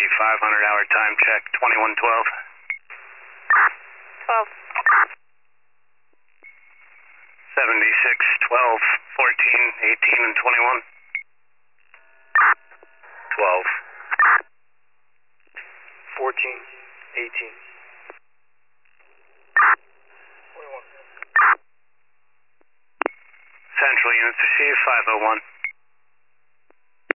500-hour time check, 2112. 12. 76, 12, 14, 18, and 21. 12. 14, 18. 21. Central units received, 501.